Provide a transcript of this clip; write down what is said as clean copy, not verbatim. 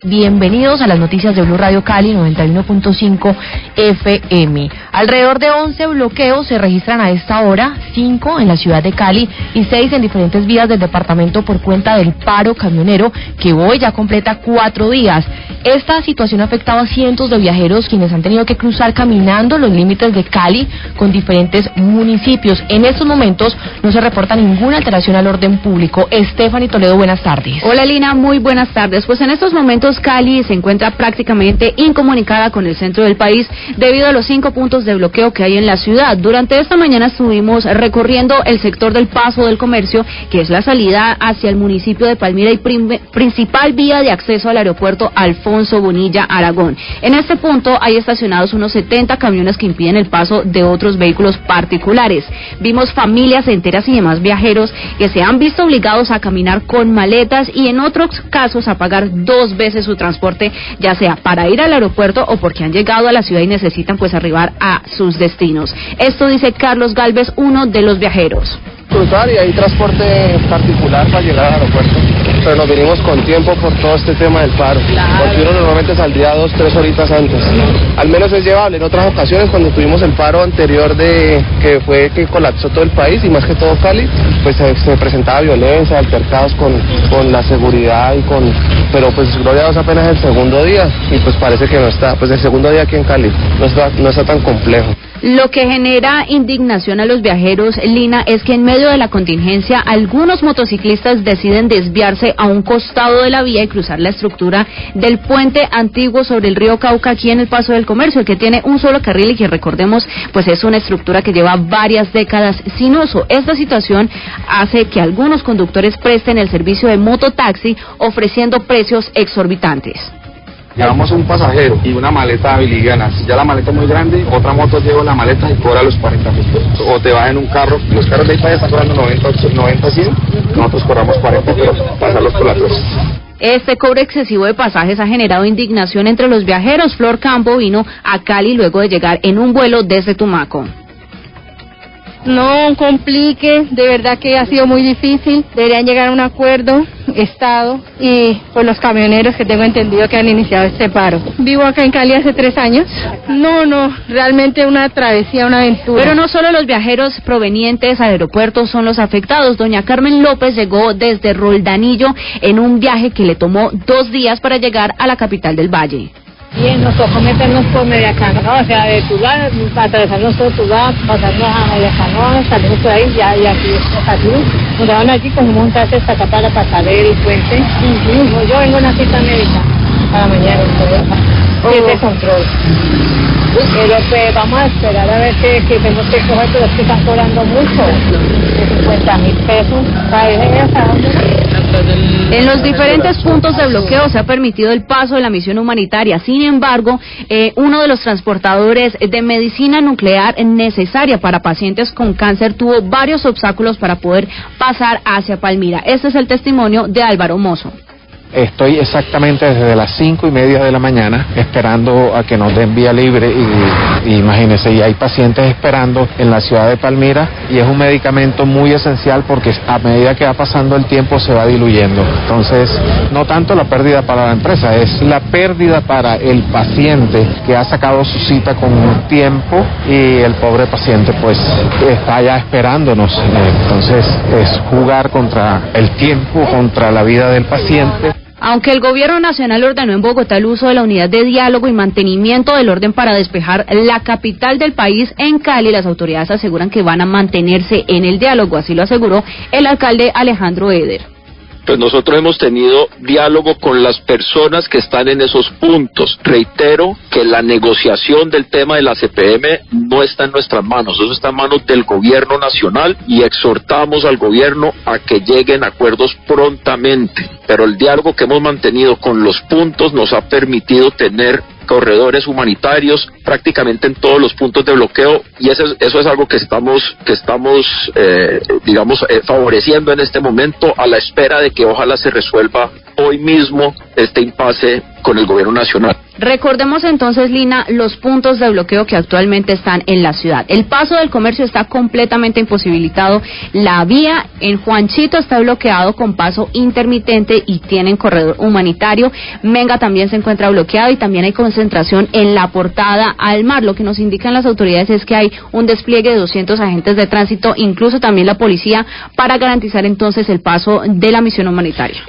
Bienvenidos a las noticias de Blue Radio Cali 91.5 FM. Alrededor de 11 bloqueos se registran a esta hora, 5 en la ciudad de Cali y 6 en diferentes vías del departamento por cuenta del paro camionero que hoy ya completa 4 días. Esta situación ha afectado a cientos de viajeros quienes han tenido que cruzar caminando los límites de Cali con diferentes municipios. En estos momentos no se reporta ninguna alteración al orden público. Stephanie Toledo, buenas tardes. Hola Lina, muy buenas tardes. Pues en estos momentos Cali se encuentra prácticamente incomunicada con el centro del país debido a los 5 puntos de bloqueo que hay en la ciudad. Durante esta mañana estuvimos recorriendo el sector del Paso del Comercio, que es la salida hacia el municipio de Palmira y principal vía de acceso al aeropuerto Alfonso Bonilla Aragón. En este punto hay estacionados unos 70 camiones que impiden el paso de otros vehículos particulares. Vimos familias enteras y demás viajeros que se han visto obligados a caminar con maletas y en otros casos a pagar 2 veces su transporte, ya sea para ir al aeropuerto o porque han llegado a la ciudad y necesitan pues arribar a sus destinos. Esto dice Carlos Galvez, uno de los viajeros. Cruzar y hay transporte particular para llegar al aeropuerto, pero nos venimos con tiempo por todo este tema del paro, porque uno normalmente saldría 2-3 horitas antes. Al menos es llevable. En otras ocasiones, cuando tuvimos el paro anterior que fue que colapsó todo el país y más que todo Cali, pues se presentaba violencia, altercados con la seguridad pero pues gloria a Dios apenas el segundo día y pues parece que no está, pues el segundo día aquí en Cali no está tan complejo. Lo que genera indignación a los viajeros, Lina, es que en medio de la contingencia algunos motociclistas deciden desviarse a un costado de la vía y cruzar la estructura del puente antiguo sobre el río Cauca aquí en el Paso del Comercio, que tiene un solo carril y que recordemos pues es una estructura que lleva varias décadas sin uso. Esta situación hace que algunos conductores presten el servicio de mototaxi ofreciendo precios exorbitantes. Llevamos un pasajero y una maleta biliviana. Si ya la maleta es muy grande, otra moto lleva la maleta y cobra los 40 pesos. O te vas en un carro, los carros de ahí para allá están cobrando 90, 100, nosotros cobramos 40 pesos, pasarlos por la cruz. Este cobro excesivo de pasajes ha generado indignación entre los viajeros. Flor Campo vino a Cali luego de llegar en un vuelo desde Tumaco. No complique, de verdad que ha sido muy difícil, deberían llegar a un acuerdo, Estado y pues los camioneros que tengo entendido que han iniciado este paro. Vivo acá en Cali hace 3 años, no, realmente una travesía, una aventura. Pero no solo los viajeros provenientes al aeropuerto son los afectados. Doña Carmen López llegó desde Roldanillo en un viaje que le tomó 2 días para llegar a la capital del Valle. Bien, nos tocó meternos por Mediacano, ¿no? O sea, de Tuluá, atravesarnos todo Tuluá, pasarnos a Mediacano, salimos por ahí, ya, y aquí, nos daban aquí con un taxi hasta acá para pasar el puente. Yo vengo a una cita médica para mañana, es de control. Pero pues vamos a esperar a ver qué tenemos que coger, pero es que están cobrando mucho, de 50,000 pesos, para ir hasta dónde. En los diferentes puntos de bloqueo se ha permitido el paso de la misión humanitaria. Sin embargo, uno de los transportadores de medicina nuclear necesaria para pacientes con cáncer tuvo varios obstáculos para poder pasar hacia Palmira. Este es el testimonio de Álvaro Mozo. Estoy exactamente desde las 5:30 de la mañana esperando a que nos den vía libre y imagínense, y hay pacientes esperando en la ciudad de Palmira y es un medicamento muy esencial porque a medida que va pasando el tiempo se va diluyendo. Entonces, no tanto la pérdida para la empresa, es la pérdida para el paciente que ha sacado su cita con un tiempo y el pobre paciente pues está ya esperándonos. Entonces, es jugar contra el tiempo, contra la vida del paciente. Aunque el gobierno nacional ordenó en Bogotá el uso de la unidad de diálogo y mantenimiento del orden para despejar la capital del país, en Cali las autoridades aseguran que van a mantenerse en el diálogo, así lo aseguró el alcalde Alejandro Eder. Pues nosotros hemos tenido diálogo con las personas que están en esos puntos. Reitero que la negociación del tema de la CPM no está en nuestras manos, eso está en manos del gobierno nacional y exhortamos al gobierno a que lleguen a acuerdos prontamente. Pero el diálogo que hemos mantenido con los puntos nos ha permitido tener corredores humanitarios prácticamente en todos los puntos de bloqueo y eso es algo que estamos favoreciendo en este momento a la espera de que ojalá se resuelva hoy mismo este impasse con el gobierno nacional. Recordemos entonces, Lina, los puntos de bloqueo que actualmente están en la ciudad. El paso del comercio está completamente imposibilitado. La vía en Juanchito está bloqueado con paso intermitente y tienen corredor humanitario. Menga también se encuentra bloqueado y también hay concentración en la Portada al Mar. Lo que nos indican las autoridades es que hay un despliegue de 200 agentes de tránsito, incluso también la policía, para garantizar entonces el paso de la misión humanitaria.